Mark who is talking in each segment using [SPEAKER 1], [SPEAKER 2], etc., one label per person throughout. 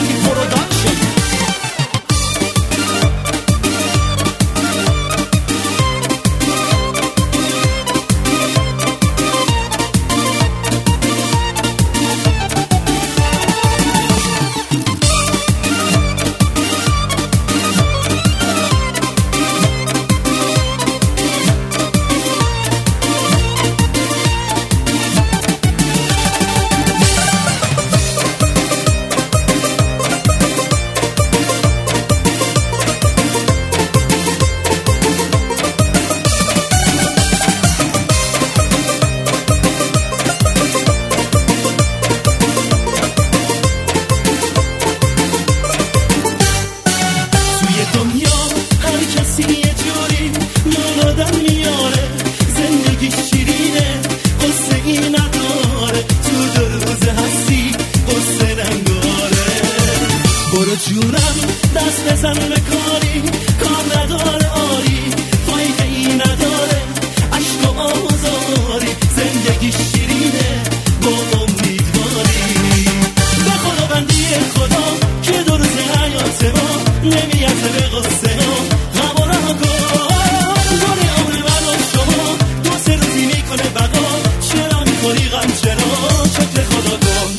[SPEAKER 1] نصرتی پروداکشن. جونم دست بزن به کاری کار نداره آری فایده ای نداره عشق و آزاری زندگی شیرینه با امیدواری به خدا بندی خدا که دو روز حیات ما نمیارزه به قصه ها غم و رها کن داره عمر من و شما دو سه روزی میکنه بقا چرا میخوری غم چرا شکر خدا کن.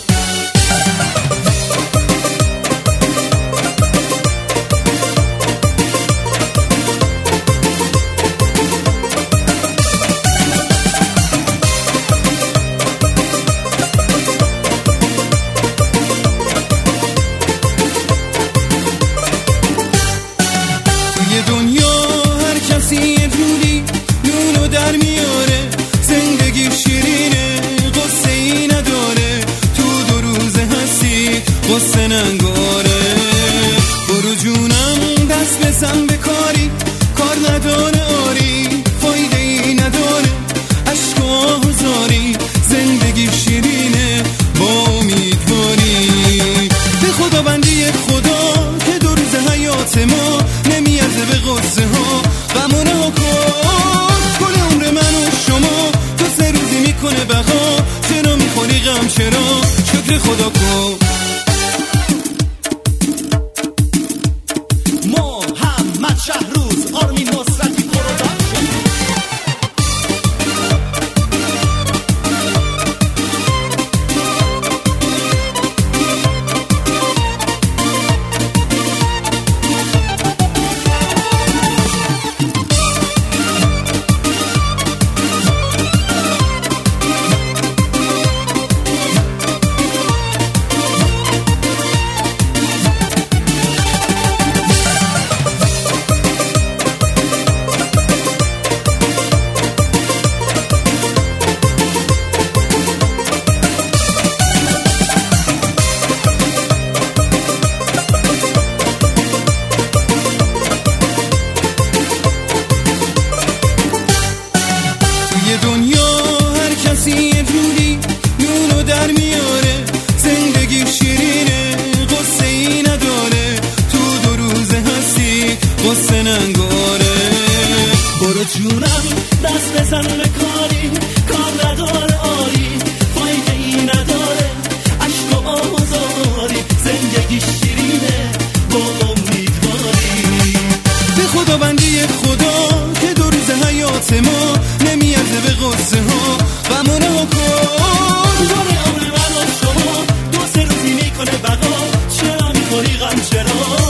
[SPEAKER 2] قصه ننگاره برو جونم دست بزن به کاری کار نداره آری فایده ای نداره عشق و آزاری زندگی شیرینه با امیدواری به خدا بندی خدا که دو روز حیات ما نمیارزه به قصه ها غمونه ها کن کل عمر من و شما تو سه روزی میکنه بقا چرا میخوری غم چرا شکر خدا کن.
[SPEAKER 1] شهروز آرمین نصرتی پروداکشن.
[SPEAKER 2] دنیا هر کسی یه جوری نونو در میاره زندگی شیرینه قصه ای نداره تو دو روزه هستی قصه ننگاره
[SPEAKER 1] برو جونم دست بزن به کاری کار نداره آری فایده ای نداره عشق و آزاری زندگی شیرینه با امیدواری
[SPEAKER 2] به خدا بندی خدا که دو روز حیات ما نمیارزه به قصه ها غمونه ها کن
[SPEAKER 1] داره عمر من و شما دو سه روزی میکنه بقا چرا میخوری غم چرا